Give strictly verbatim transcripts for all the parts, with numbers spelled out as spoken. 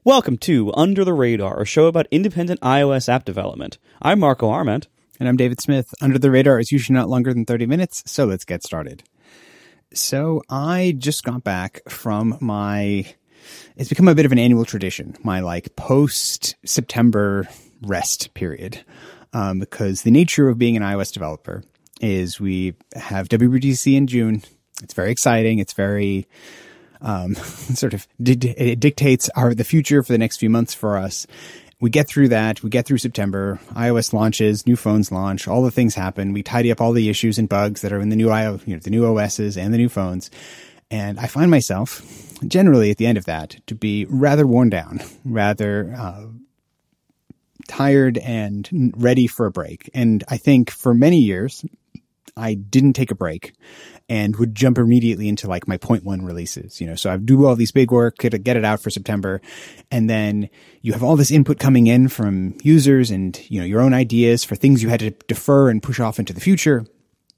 Welcome to Under the Radar, a show about independent iOS app development. I'm Marco Arment. And I'm David Smith. Under the Radar is usually not longer than thirty minutes, so let's get started. So I just got back from my, it's become a bit of an annual tradition, my like post-September rest period. Um, because the nature of being an iOS developer is we have W W D C in June. It's very exciting. It's very... Um, sort of it dictates our the future for the next few months for us. We get through that. We get through September. iOS launches, new phones launch, all the things happen. We tidy up all the issues and bugs that are in the new I O, you know, the new O Ss and the new phones. And I find myself generally at the end of that to be rather worn down, rather uh, tired and ready for a break. And I think for many years I didn't take a break and would jump immediately into like my point one releases, you know, so I do all these big work, get it, get it out for September. And then you have all this input coming in from users and, you know, your own ideas for things you had to defer and push off into the future.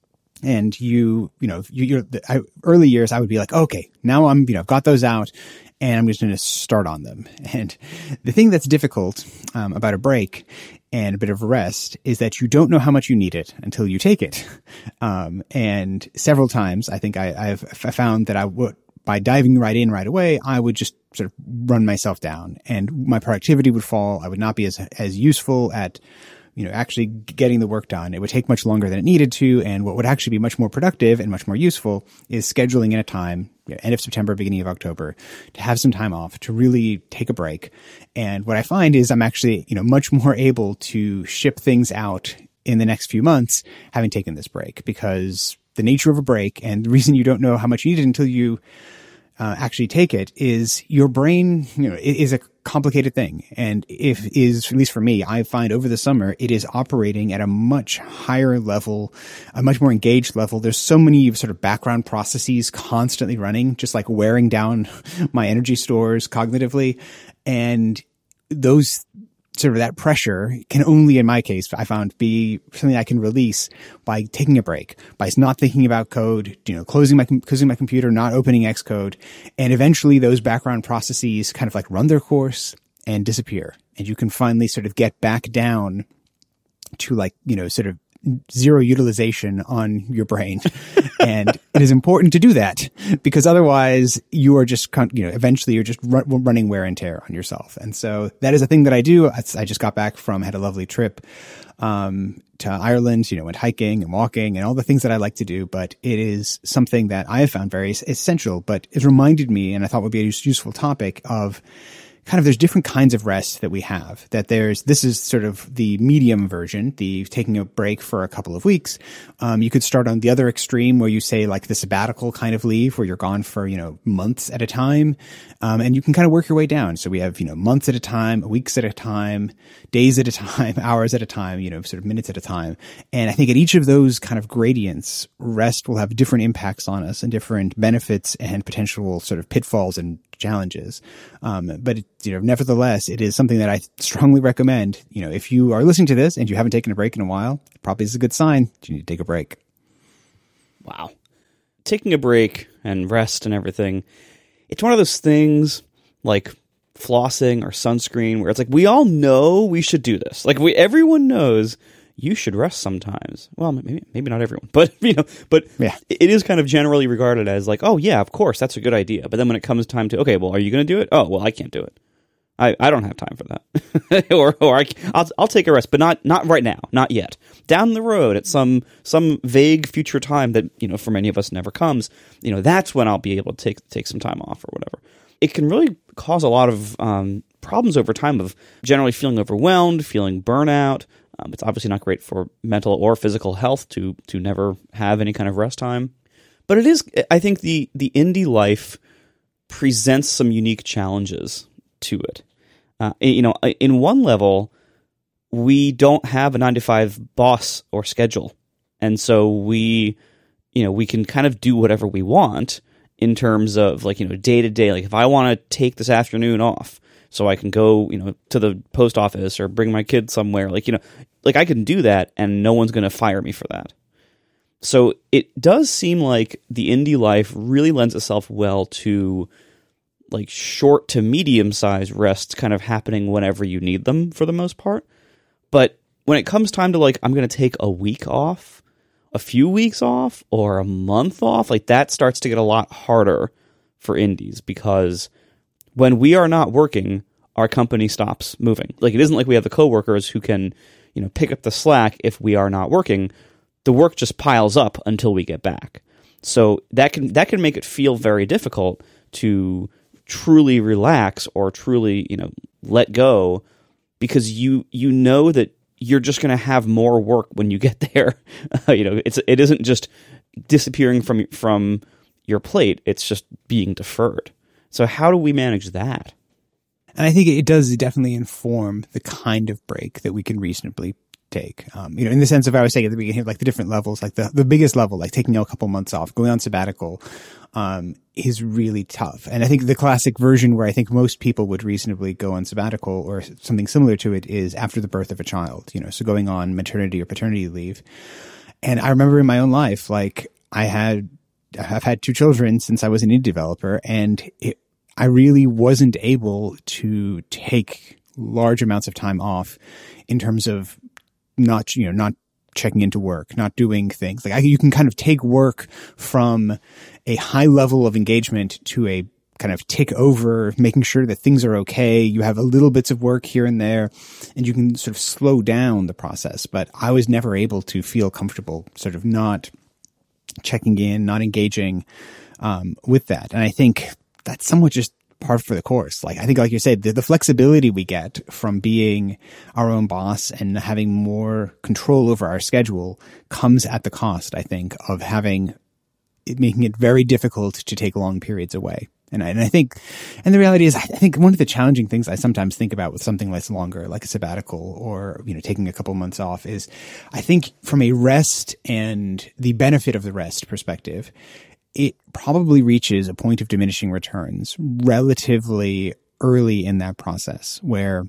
And you, you know, you, you're the I, early years, I would be like, okay, now I'm, you know, I've got those out and I'm just going to start on them. And the thing that's difficult um, about a break and a bit of a rest is that you don't know how much you need it until you take it. Um, and several times, I think I, I've I found that I would, by diving right in right away, I would just sort of run myself down and my productivity would fall. I would not be as, as useful at, you know, actually getting the work done. It would take much longer than it needed to. And what would actually be much more productive and much more useful is scheduling in a time, you know, end of September, beginning of October, to have some time off, to really take a break. And what I find is I'm actually, you know, much more able to ship things out in the next few months, having taken this break, because the nature of a break and the reason you don't know how much you need it until you Uh, actually take it is your brain, you know, it is a complicated thing. And if is, at least for me, I find over the summer, it is operating at a much higher level, a much more engaged level. There's so many sort of background processes constantly running, just like wearing down my energy stores cognitively. And those sort of that pressure can only, in my case, I found be something I can release by taking a break, by not thinking about code, you know, closing my, closing my computer, not opening Xcode. And eventually those background processes kind of like run their course and disappear. And you can finally sort of get back down to like, you know, sort of zero utilization on your brain. And it is important to do that because otherwise you are just, you know, eventually you're just run, running wear and tear on yourself. And so that is a thing that I do. I just got back from, had a lovely trip, um, to Ireland, you know, went hiking and walking and all the things that I like to do. But it is something that I have found very essential, but it reminded me, and I thought would be a useful topic of, kind of there's different kinds of rest that we have, that there's, this is sort of the medium version, the taking a break for a couple of weeks. Um, you could start on the other extreme where you say like the sabbatical kind of leave where you're gone for, you know, months at a time. Um, and you can kind of work your way down. So we have, you know, months at a time, weeks at a time, days at a time, hours at a time, you know, sort of minutes at a time. And I think at each of those kind of gradients, rest will have different impacts on us and different benefits and potential sort of pitfalls and challenges. Um, but, it, you know, nevertheless, it is something that I strongly recommend. You know, if you are listening to this and you haven't taken a break in a while, probably is a good sign that you need to take a break. Wow. Taking a break and rest and everything, it's one of those things like flossing or sunscreen where it's like, we all know we should do this. Like we, everyone knows you should rest sometimes. Well, maybe maybe not everyone, but you know, but yeah. It is kind of generally regarded as like, oh yeah, of course, that's a good idea. But then when it comes time to, okay, well, are you going to do it? Oh, well, I can't do it. I, I don't have time for that. or or I, I'll I'll take a rest, but not not right now, not yet. Down the road, at some some vague future time that, you know, for many of us never comes. You know, that's when I'll be able to take take some time off or whatever. It can really cause a lot of um, problems over time of generally feeling overwhelmed, feeling burnout. Um, it's obviously not great for mental or physical health to to never have any kind of rest time. But it is, I think, the the indie life presents some unique challenges to it. Uh, you know, in one level, we don't have a nine to five boss or schedule. And so we, you know, we can kind of do whatever we want in terms of like, you know, day to day. Like if I want to take this afternoon off, so I can go, you know, to the post office or bring my kid somewhere. Like, you know, like I can do that and no one's going to fire me for that. So it does seem like the indie life really lends itself well to like short to medium sized rests kind of happening whenever you need them for the most part. But when it comes time to like, I'm going to take a week off, a few weeks off, or a month off, like that starts to get a lot harder for indies, because when we are not working, our company stops moving. Like, it isn't like we have the coworkers who can, you know, pick up the slack if we are not working. The work just piles up until we get back. So that can that can make it feel very difficult to truly relax or truly, you know, let go, because you you know that you're just going to have more work when you get there. Uh, you know, it's it isn't just disappearing from from your plate; it's just being deferred. So how do we manage that? And I think it does definitely inform the kind of break that we can reasonably take. Um, you know, in the sense of, I was saying at the beginning, like the different levels, like the, the biggest level, like taking a couple months off, going on sabbatical, um, is really tough. And I think the classic version where I think most people would reasonably go on sabbatical or something similar to it is after the birth of a child, you know, so going on maternity or paternity leave. And I remember in my own life, like I had, I've had two children since I was an indie developer, and it, I really wasn't able to take large amounts of time off in terms of not, you know, not checking into work, not doing things. Like I, you can kind of take work from a high level of engagement to a kind of tick over, making sure that things are okay. You have a little bits of work here and there, and you can sort of slow down the process. But I was never able to feel comfortable sort of not checking in, not engaging um, with that. And I think that's somewhat just par for the course. Like, I think, like you said, the, the flexibility we get from being our own boss and having more control over our schedule comes at the cost, I think, of having it, making it very difficult to take long periods away. And I, and I think, and the reality is, I think one of the challenging things I sometimes think about with something that's longer, like a sabbatical or, you know, taking a couple months off, is I think from a rest and the benefit of the rest perspective, it probably reaches a point of diminishing returns relatively early in that process, where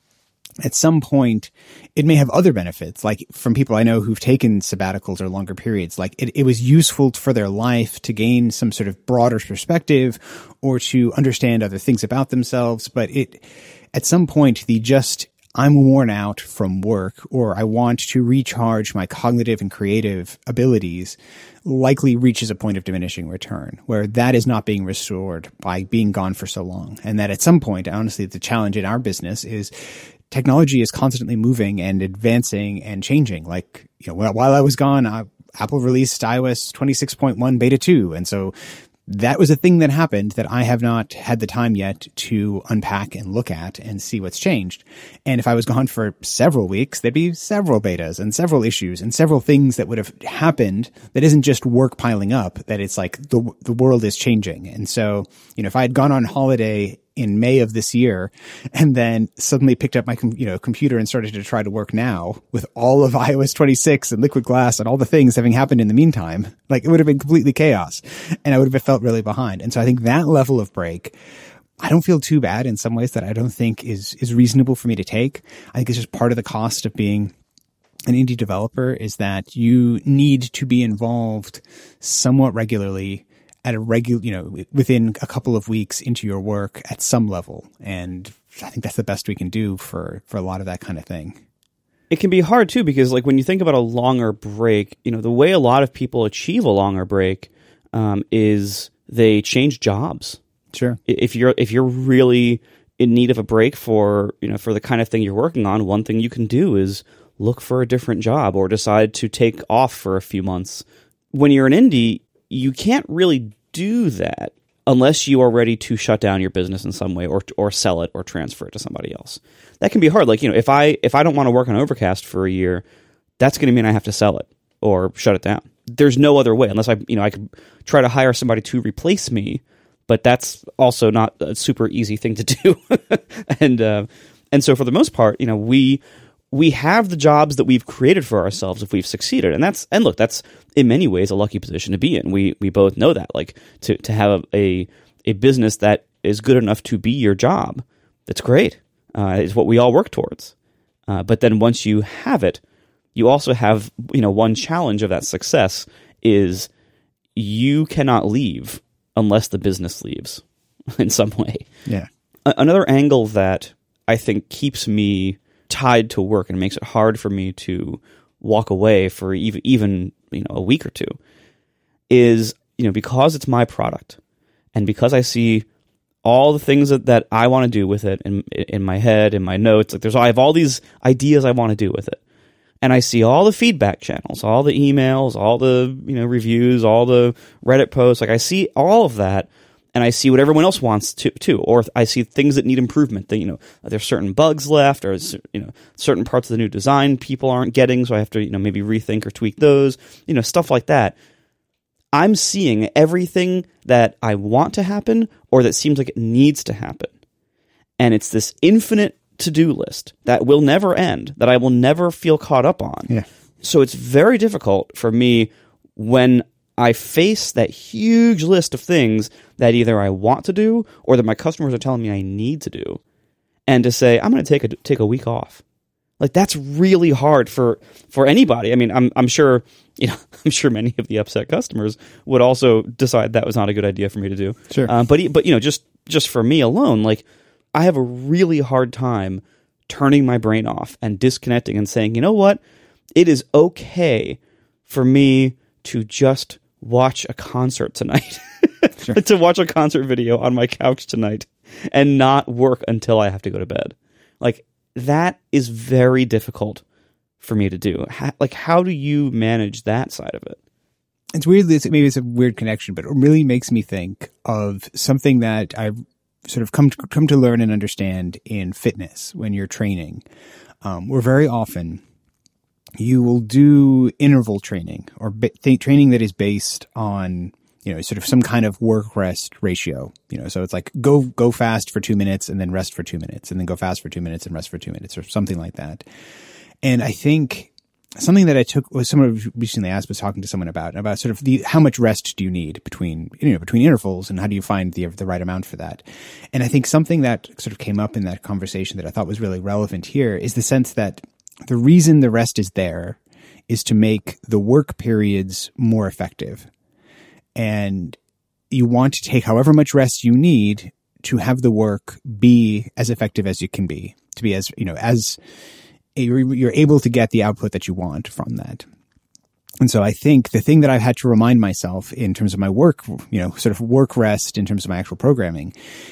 at some point it may have other benefits. Like from people I know who've taken sabbaticals or longer periods, like it, it was useful for their life to gain some sort of broader perspective or to understand other things about themselves. But it, at some point, the just, I'm worn out from work, or I want to recharge my cognitive and creative abilities, likely reaches a point of diminishing return, where that is not being restored by being gone for so long. And that at some point, honestly, the challenge in our business is technology is constantly moving and advancing and changing. Like, you know, while I was gone, uh, Apple released iOS twenty-six point one beta two. And so that was a thing that happened that I have not had the time yet to unpack and look at and see what's changed. And if I was gone for several weeks, there'd be several betas and several issues and several things that would have happened that isn't just work piling up, that it's like the the world is changing. And so, you know, if I had gone on holiday in May of this year and then suddenly picked up my, you know, computer and started to try to work now with all of iOS twenty-six and Liquid Glass and all the things having happened in the meantime, like it would have been completely chaos and I would have felt really behind. And so I think that level of break, I don't feel too bad in some ways that I don't think is, is reasonable for me to take. I think it's just part of the cost of being an indie developer, is that you need to be involved somewhat regularly at a regular, you know, within a couple of weeks into your work at some level. And I think that's the best we can do for, for a lot of that kind of thing. It can be hard too, because like when you think about a longer break, you know, the way a lot of people achieve a longer break um, is they change jobs. Sure. If you're, if you're really in need of a break for, you know, for the kind of thing you're working on, one thing you can do is look for a different job or decide to take off for a few months. When you're an indie, you can't really do that unless you are ready to shut down your business in some way, or or sell it or transfer it to somebody else. That can be hard. Like, you know, if I if I don't want to work on Overcast for a year, that's going to mean I have to sell it or shut it down. There's no other way, unless I, you know, I could try to hire somebody to replace me, but that's also not a super easy thing to do. and uh, and so for the most part, you know, we we have the jobs that we've created for ourselves if we've succeeded. And that's, and look, that's in many ways a lucky position to be in. We, we both know that, like to, to have a, a business that is good enough to be your job. That's great. Uh, is what we all work towards. Uh, but then once you have it, you also have, you know, one challenge of that success is you cannot leave unless the business leaves. in some way. Yeah. A- another angle that I think keeps me tied to work and makes it hard for me to walk away for even, even you know, a week or two is, you know, because it's my product and because I see all the things that, that I want to do with it in in my head, in my notes, like there's I have all these ideas I want to do with it. And I see all the feedback channels, all the emails, all the, you know, reviews, all the Reddit posts. Like I see all of that, and I see what everyone else wants to too. Or I see things that need improvement. That, you know, there's certain bugs left, or, you know, certain parts of the new design people aren't getting, so I have to, you know, maybe rethink or tweak those. You know, stuff like that. I'm seeing everything that I want to happen or that seems like it needs to happen. And it's this infinite to-do list that will never end, that I will never feel caught up on. Yeah. So it's very difficult for me when I face that huge list of things that either I want to do or that my customers are telling me I need to do, and to say, I'm going to take a take a week off. Like, that's really hard for, for anybody. I mean, I'm I'm sure, you know, I'm sure many of the upset customers would also decide that was not a good idea for me to do. Sure. Um, but but you know, just just for me alone, like, I have a really hard time turning my brain off and disconnecting and saying, you know what, it is okay for me to just watch a concert tonight, Sure. to watch a concert video on my couch tonight and not work until I have to go to bed. Like, that is very difficult for me to do. How, like, how do you manage that side of it? It's weird. It's, maybe it's a weird connection, but it really makes me think of something that I've sort of come to, come to learn and understand in fitness when you're training. Um, where very often you will do interval training or ba- th- training that is based on, you know, sort of some kind of work rest ratio, you know, so it's like go, go fast for two minutes and then rest for two minutes and then go fast for two minutes and rest for two minutes or something like that. And I think something that I took was someone recently asked, was talking to someone about, about sort of the, how much rest do you need between, you know, between intervals, and how do you find the, the right amount for that? And I think something that sort of came up in that conversation that I thought was really relevant here is the sense that the reason the rest is there is to make the work periods more effective. And you want to take however much rest you need to have the work be as effective as it can be, to be as, you know, as you're able to get the output that you want from that. And so I think the thing that I've had to remind myself in terms of my work, you know, sort of work rest in terms of my actual programming,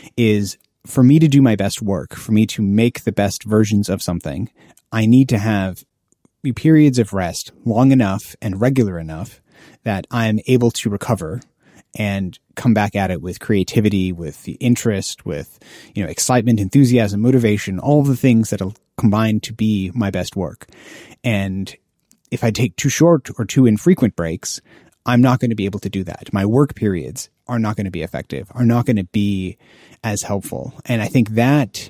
is for me to do my best work, for me to make the best versions of something, I need to have periods of rest long enough and regular enough that I'm able to recover and come back at it with creativity, with the interest, with, you know, excitement, enthusiasm, motivation, all of the things that'll combine to be my best work. And if I take too short or too infrequent breaks, I'm not going to be able to do that. My work periods are not going to be effective, are not going to be as helpful. And I think that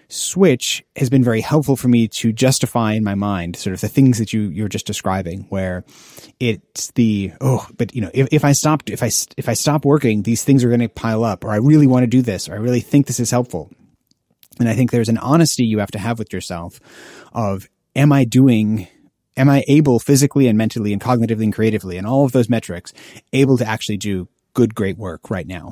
switch has been very helpful for me to justify in my mind sort of the things that you, you're just describing, where it's the, oh, but you know, if, if I stopped, if I, if I stop working, these things are going to pile up, or I really want to do this, or I really think this is helpful. And I think there's an honesty you have to have with yourself of, am I doing, am I able physically and mentally and cognitively and creatively and all of those metrics able to actually do good, great work right now?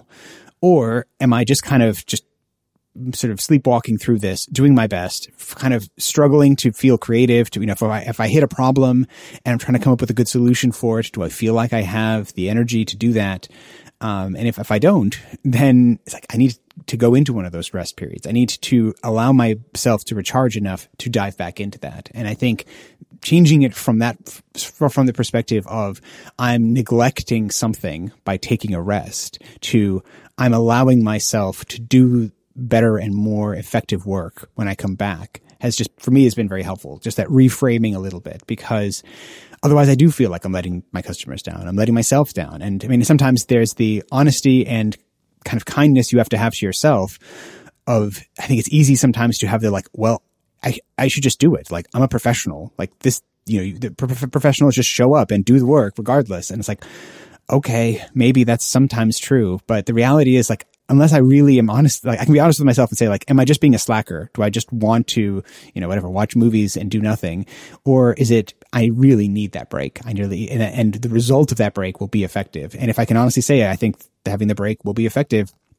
Or am I just kind of just sort of sleepwalking through this, doing my best, kind of struggling to feel creative, to, you know, if I, if I hit a problem and I'm trying to come up with a good solution for it, do I feel like I have the energy to do that? Um, and if, if I don't, then it's like, I need to go into one of those rest periods. I need to allow myself to recharge enough to dive back into that. And I think changing it from that, from the perspective of I'm neglecting something by taking a rest, to I'm allowing myself to do better and more effective work when I come back, has just, for me, has been very helpful. Just that reframing a little bit, because otherwise I do feel like I'm letting my customers down. I'm letting myself down. And I mean, sometimes there's the honesty and kind of kindness you have to have to yourself of, I think it's easy sometimes to have the like, well, I, I should just do it. Like, I'm a professional. Like this, you know, the pro- professionals just show up and do the work regardless. And it's like, okay, maybe that's sometimes true. But the reality is, like, unless I really am honest, like I can be honest with myself and say, like, am I just being a slacker? Do I just want to, you know, whatever, watch movies and do nothing? Or is it, I really need that break. I really, and, and the result of that break will be effective. And if I can honestly say, I think having the break will be effective,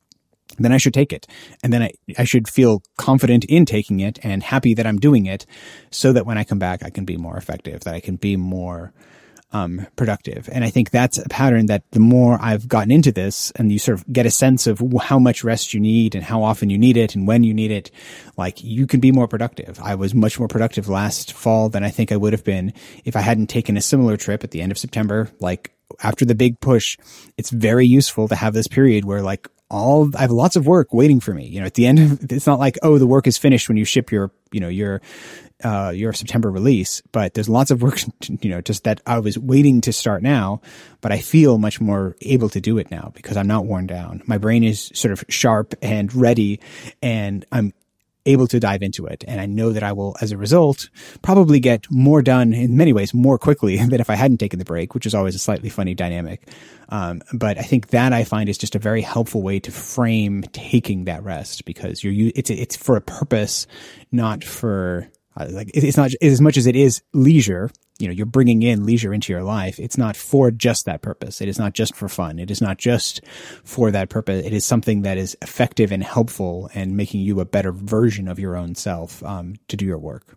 then I should take it. And then I, I should feel confident in taking it and happy that I'm doing it so that when I come back, I can be more effective, that I can be more um, productive. And I think that's a pattern that the more I've gotten into this and you sort of get a sense of how much rest you need and how often you need it and when you need it, like you can be more productive. I was much more productive last fall than I think I would have been if I hadn't taken a similar trip at the end of September. Like after the big push, it's very useful to have this period where like all I have lots of work waiting for me. You know, at the end of, it's not like, oh, the work is finished when you ship your, you know, your, uh, your September release, but there's lots of work, you know, just that I was waiting to start now, but I feel much more able to do it now because I'm not worn down. My brain is sort of sharp and ready and I'm able to dive into it. And I know that I will, as a result, probably get more done in many ways more quickly than if I hadn't taken the break, which is always a slightly funny dynamic. Um, but I think that I find is just a very helpful way to frame taking that rest because you're, it's, it's for a purpose, not for, uh, like, it's not as much as it is leisure. You know, you're bringing in leisure into your life. It's not for just that purpose. It is not just for fun. It is not just for that purpose. It is something that is effective and helpful and making you a better version of your own self um, to do your work.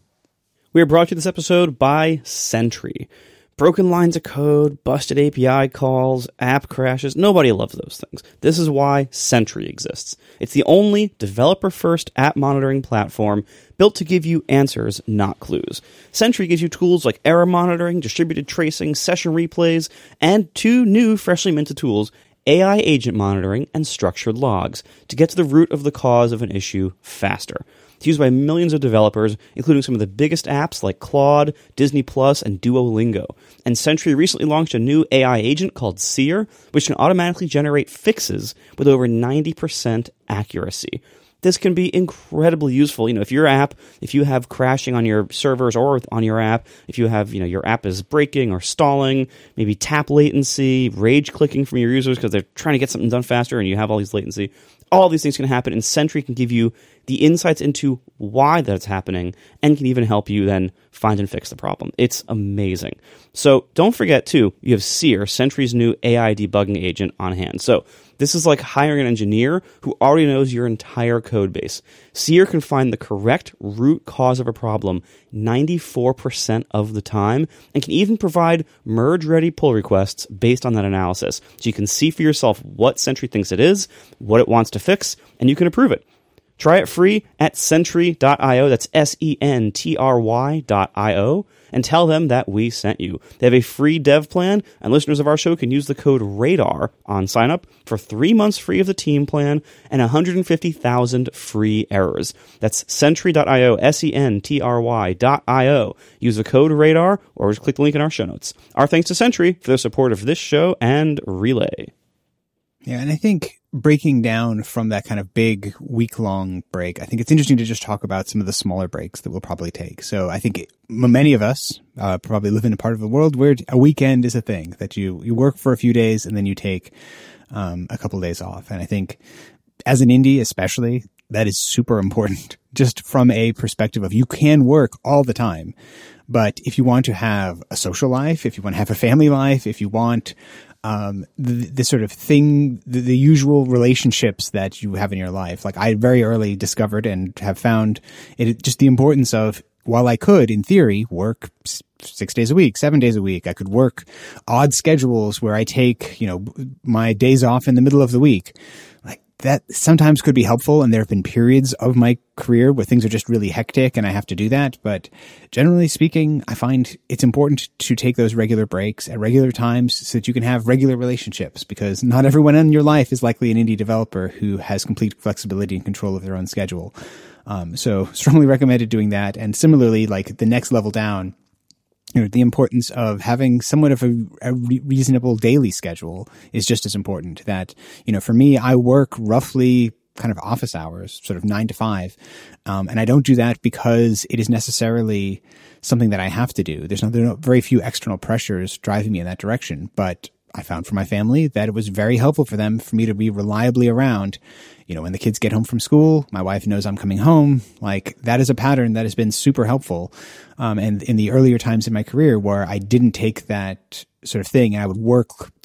We are brought to you this episode by Sentry. Broken lines of code, busted A P I calls, app crashes. Nobody loves those things. This is why Sentry exists. It's the only developer-first app monitoring platform built to give you answers, not clues. Sentry gives you tools like error monitoring, distributed tracing, session replays, and two new freshly minted tools, A I agent monitoring and structured logs, to get to the root of the cause of an issue faster. It's used by millions of developers, including some of the biggest apps like Claude, Disney Plus, and Duolingo. And Sentry recently launched a new A I agent called Seer, which can automatically generate fixes with over ninety percent accuracy. This can be incredibly useful. You know, if your app, if you have crashing on your servers or on your app, if you have, you know, your app is breaking or stalling, maybe tap latency, rage clicking from your users because they're trying to get something done faster and you have all these latency, all these things can happen, and Sentry can give you the insights into why that's happening and can even help you then find and fix the problem. It's amazing. So don't forget, too, you have Seer, Sentry's new A I debugging agent, on hand. So this is like hiring an engineer who already knows your entire code base. Seer can find the correct root cause of a problem ninety-four percent of the time and can even provide merge-ready pull requests based on that analysis. So you can see for yourself what Sentry thinks it is, what it wants to fix, and you can approve it. Try it free at sentry dot io, that's S E N T R Y dot I O, and tell them that we sent you. They have a free dev plan, and listeners of our show can use the code RADAR on sign-up for three months free of the team plan and one hundred fifty thousand free errors. That's sentry dot io, S E N T R Y dot I O. Use the code RADAR or just click the link in our show notes. Our thanks to Sentry for their support of this show and Relay. Yeah, and I think breaking down from that kind of big week-long break, I think it's interesting to just talk about some of the smaller breaks that we'll probably take. So I think it, many of us uh, probably live in a part of the world where a weekend is a thing, that you, you work for a few days and then you take um, a couple of days off. And I think as an indie especially, that is super important, just from a perspective of you can work all the time. But if you want to have a social life, if you want to have a family life, if you want Um, the, the sort of thing, the, the usual relationships that you have in your life. Like I very early discovered and have found it just the importance of, while I could, in theory, work six days a week, seven days a week, I could work odd schedules where I take, you know, my days off in the middle of the week. Like that sometimes could be helpful. And there have been periods of my career where things are just really hectic and I have to do that. But generally speaking, I find it's important to take those regular breaks at regular times so that you can have regular relationships, because not everyone in your life is likely an indie developer who has complete flexibility and control of their own schedule. Um, so strongly recommended doing that. And similarly, like the next level down, you know, the importance of having somewhat of a, a re- reasonable daily schedule is just as important. That, you know, for me, I work roughly kind of office hours, sort of nine to five. Um, and I don't do that because it is necessarily something that I have to do. There's no, there are very few external pressures driving me in that direction. But I found for my family that it was very helpful for them for me to be reliably around. You know, when the kids get home from school, my wife knows I'm coming home. Like that is a pattern that has been super helpful. Um, and in the earlier times in my career where I didn't take that sort of thing and I would work till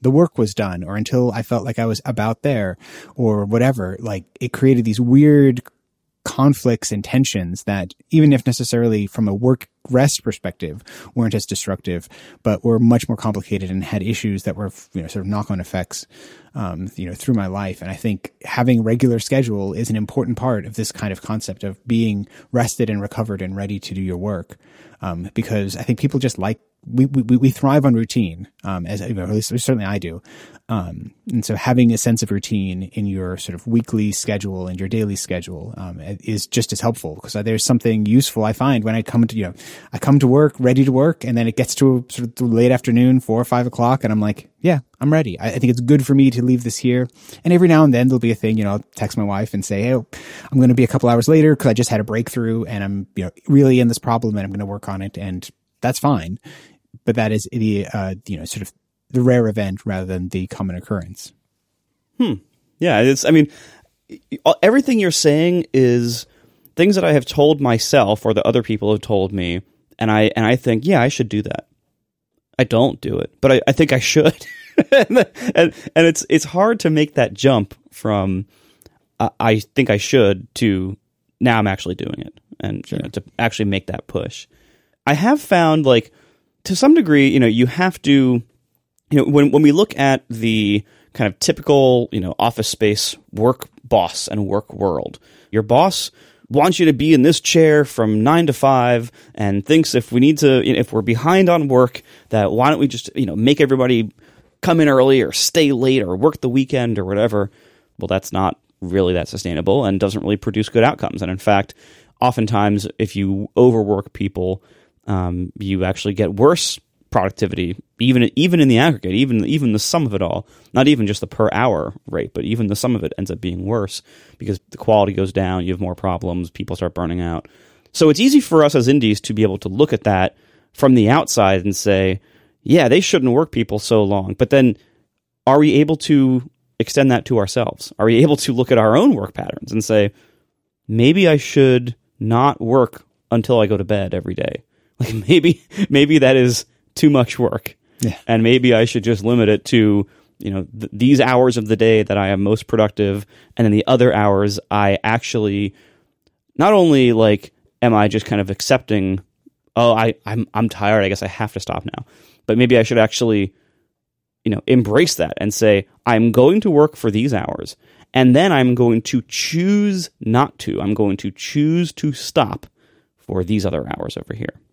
the work was done or until I felt like I was about there or whatever. Like it created these weird conflicts and tensions that even if necessarily from a work rest perspective weren't as destructive, but were much more complicated and had issues that were, you know, sort of knock-on effects, um, you know, through my life. And I think having regular schedule is an important part of this kind of concept of being rested and recovered and ready to do your work. Um, because I think people just like, we, we, we thrive on routine, um, as, you know, at least certainly I do. Um, and so having a sense of routine in your sort of weekly schedule and your daily schedule, um, is just as helpful because there's something useful I find when I come to, you know, I come to work, ready to work, and then it gets to sort of the late afternoon, four or five o'clock, and I'm like, yeah, I'm ready. I, I think it's good for me to leave this here. And every now and then there'll be a thing, you know, I'll text my wife and say, hey, I'm going to be a couple hours later because I just had a breakthrough and I'm, you know, really in this problem and I'm going to work on it. And that's fine. But that is the, uh, you know, sort of the rare event rather than the common occurrence. Hmm. Yeah. It's, I mean, everything you're saying is things that I have told myself or that other people have told me. And I, and I think, yeah, I should do that. I don't do it, but I, I think I should. and, and, and it's, it's hard to make that jump from, uh, I think I should to now I'm actually doing it and sure. you know, to actually make that push. I have found like, to some degree, you know, you have to, you know, when when we look at the kind of typical, you know, office space work boss and work world, your boss wants you to be in this chair from nine to five and thinks if we need to, you know, if we're behind on work, that why don't we just, you know, make everybody come in early or stay late or work the weekend or whatever. Well, that's not really that sustainable and doesn't really produce good outcomes. And in fact, oftentimes if you overwork people, Um, you actually get worse productivity, even even in the aggregate, even even the sum of it all. Not even just the per hour rate, but even the sum of it ends up being worse because the quality goes down. You have more problems. People start burning out. So it's easy for us as indies to be able to look at that from the outside and say, "Yeah, they shouldn't work people so long." But then, are we able to extend that to ourselves? Are we able to look at our own work patterns and say, "Maybe I should not work until I go to bed every day"? Like maybe, maybe that is too much work, yeah. and maybe I should just limit it to, you know, th- these hours of the day that I am most productive, and then the other hours I actually not only like am I just kind of accepting, oh, I I'm I'm tired, I guess I have to stop now, but maybe I should actually, you know, embrace that and say I'm going to work for these hours, and then I'm going to choose not to. I'm going to choose to stop for these other hours over here.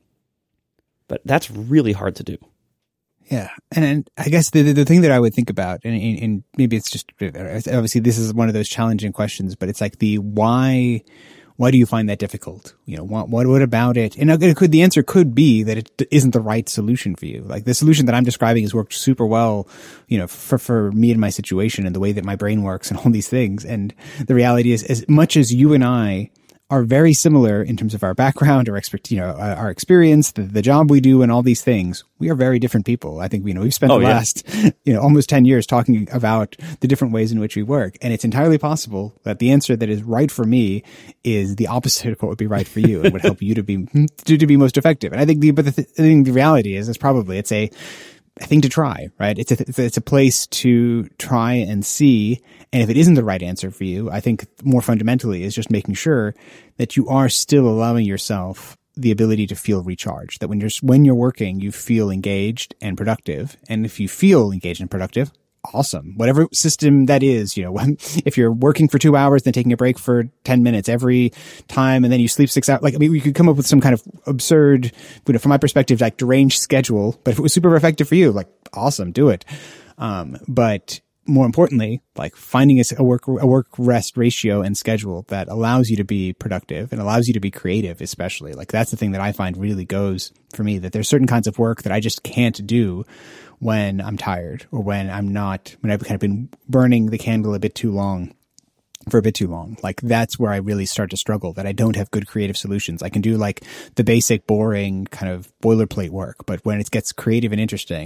But that's really hard to do. Yeah. And, and I guess the, the the thing that I would think about, and, and maybe it's just, obviously this is one of those challenging questions, but it's like the why, why do you find that difficult? You know, what, what, what about it? And it could, the answer could be that it isn't the right solution for you. Like the solution that I'm describing has worked super well, you know, for, for me and my situation and the way that my brain works and all these things. And the reality is, as much as you and I are very similar in terms of our background, our expert, you know, our experience, the, the job we do, and all these things. We are very different people. I think, you know, we've spent oh, the yeah. last, you know, almost ten years talking about the different ways in which we work. And it's entirely possible that the answer that is right for me is the opposite of what would be right for you and would help you to be, to, to be most effective. And I think the, but the, th- I think the reality is, is probably it's a, a thing to try, right? It's a, it's a, it's a place to try and see. And if it isn't the right answer for you, I think more fundamentally is just making sure that you are still allowing yourself the ability to feel recharged, that when you're, when you're working, you feel engaged and productive. And if you feel engaged and productive, awesome. Whatever system that is, you know, when, if you're working for two hours, then taking a break for ten minutes every time, and then you sleep six hours, like, I mean, we could come up with some kind of absurd, you know, from my perspective, like deranged schedule, but if it was super effective for you, like, awesome, do it. Um, but more importantly, like finding a work, a work rest ratio and schedule that allows you to be productive and allows you to be creative, especially. Like that's the thing that I find really goes for me, that there's certain kinds of work that I just can't do when I'm tired or when I'm not, when I've kind of been burning the candle a bit too long. for a bit too long. Like that's where I really start to struggle, that I don't have good creative solutions. I can do like the basic boring kind of boilerplate work, but when it gets creative and interesting, it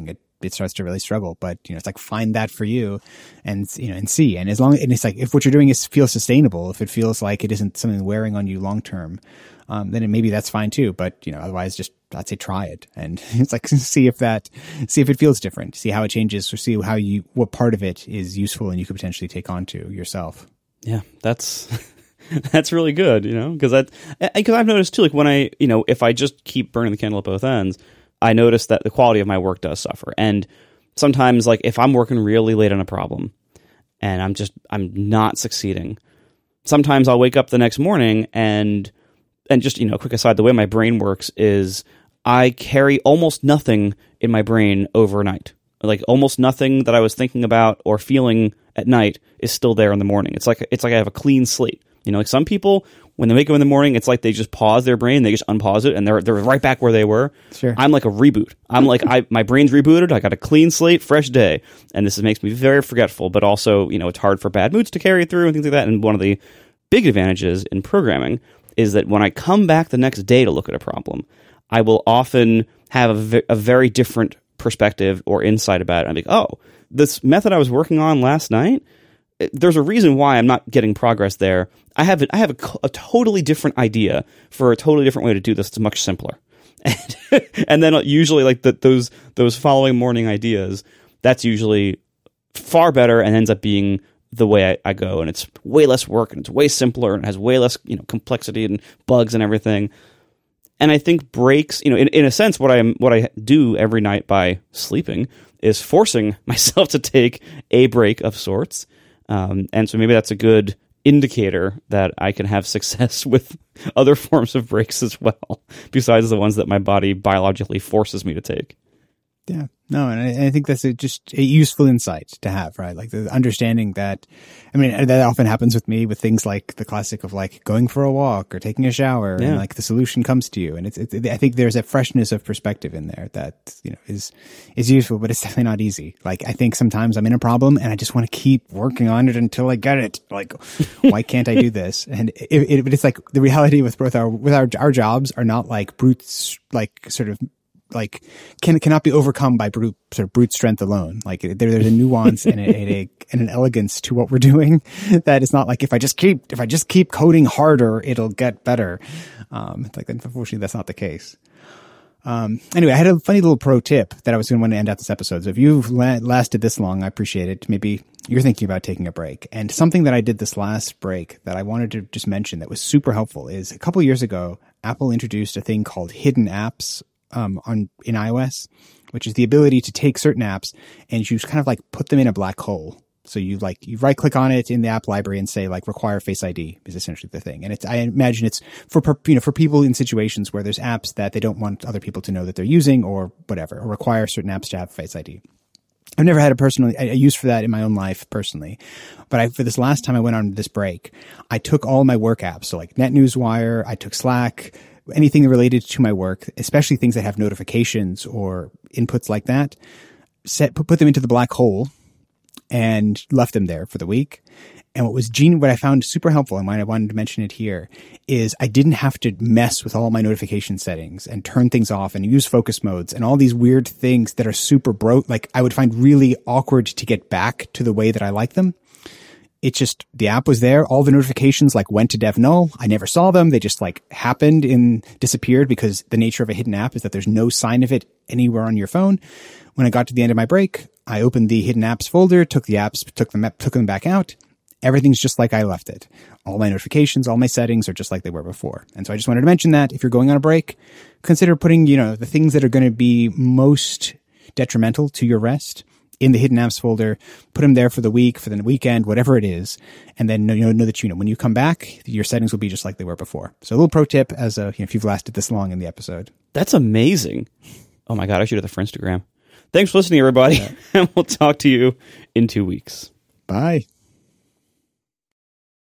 it starts to really struggle. But, you know, it's like, find that for you and, you know, and see. And as long, and it's like, if what you're doing is feel sustainable, if it feels like it isn't something wearing on you long term, um, then it, maybe that's fine too. But, you know, otherwise just, I'd say try it. And it's like, see if that, see if it feels different, see how it changes, or see how you, what part of it is useful and you could potentially take on to yourself. Yeah, that's, that's really good, you know, because that, because I've noticed too, like when I, you know, if I just keep burning the candle at both ends, I notice that the quality of my work does suffer. And sometimes, like, if I'm working really late on a problem and I'm just, I'm not succeeding, sometimes I'll wake up the next morning and, and just, you know, quick aside, the way my brain works is I carry almost nothing in my brain overnight. Like, almost nothing that I was thinking about or feeling at night is still there in the morning. It's like, it's like I have a clean slate. You know, like some people, when they wake up in the morning, it's like they just pause their brain, they just unpause it, and they're they're right back where they were. Sure. I'm like a reboot. I'm like, I my brain's rebooted. I got a clean slate, fresh day, and this makes me very forgetful. But also, you know, it's hard for bad moods to carry through and things like that. And one of the big advantages in programming is that when I come back the next day to look at a problem, I will often have a, v- a very different perspective or insight about it. I'm like, oh, this method I was working on last night, there's a reason why I'm not getting progress there. I have a, I have a, a totally different idea for a totally different way to do this. It's much simpler. And, and then usually like the, those those following morning ideas, that's usually far better and ends up being the way I, I go. And it's way less work and it's way simpler and has way less, you know, complexity and bugs and everything. And I think breaks, you know, in, in a sense, what I what I do every night by sleeping is forcing myself to take a break of sorts. Um, and so maybe that's a good indicator that I can have success with other forms of breaks as well, besides the ones that my body biologically forces me to take. Yeah, no, and I, I think that's a, just a useful insight to have, right? Like the understanding that, I mean, that often happens with me with things like the classic of like going for a walk or taking a shower, yeah. and like the solution comes to you, and it's, it's. I think there's a freshness of perspective in there that, you know, is is useful, but it's definitely not easy. Like I think sometimes I'm in a problem and I just want to keep working on it until I get it. Like, why can't I do this? And it, it, but it's like the reality with both our with our our jobs are not like brutes, like sort of. like can cannot be overcome by brute sort of brute strength alone. Like there, there's a nuance and, a, and, a, and an elegance to what we're doing that is not like if I just keep if I just keep coding harder, it'll get better. Um, like unfortunately, that's not the case. Um, anyway, I had a funny little pro tip that I was going to want to end out this episode. So if you've la- lasted this long, I appreciate it. Maybe you're thinking about taking a break. And something that I did this last break that I wanted to just mention that was super helpful is a couple years ago, Apple introduced a thing called hidden apps. Um, on in iOS, which is the ability to take certain apps and you kind of like put them in a black hole. So you like you right click on it in the app library and say like require Face I D is essentially the thing. And it's I imagine it's for you know for people in situations where there's apps that they don't want other people to know that they're using or whatever, or require certain apps to have Face I D. I've never had a personal a use for that in my own life personally, but I, for this last time I went on this break, I took all my work apps, so like NetNewsWire, I took Slack. Anything related to my work, especially things that have notifications or inputs like that, set put, put them into the black hole and left them there for the week. And what was gene, what I found super helpful, and why I wanted to mention it here, is I didn't have to mess with all my notification settings and turn things off and use focus modes and all these weird things that are super broke. Like I would find really awkward to get back to the way that I like them. It just, the app was there. All the notifications like went to dev null. I never saw them. They just like happened and disappeared because the nature of a hidden app is that there's no sign of it anywhere on your phone. When I got to the end of my break, I opened the hidden apps folder, took the apps, took them, took them back out. Everything's just like I left it. All my notifications, all my settings are just like they were before. And so I just wanted to mention that if you're going on a break, consider putting, you know, the things that are going to be most detrimental to your rest in the hidden apps folder, put them there for the week, for the weekend, whatever it is. And then you know, know that, you know, when you come back, your settings will be just like they were before. So a little pro tip as a, you know, if you've lasted this long in the episode. That's amazing. Oh my God, I should have that for Instagram. Thanks for listening, everybody. Yeah. And we'll talk to you in two weeks. Bye.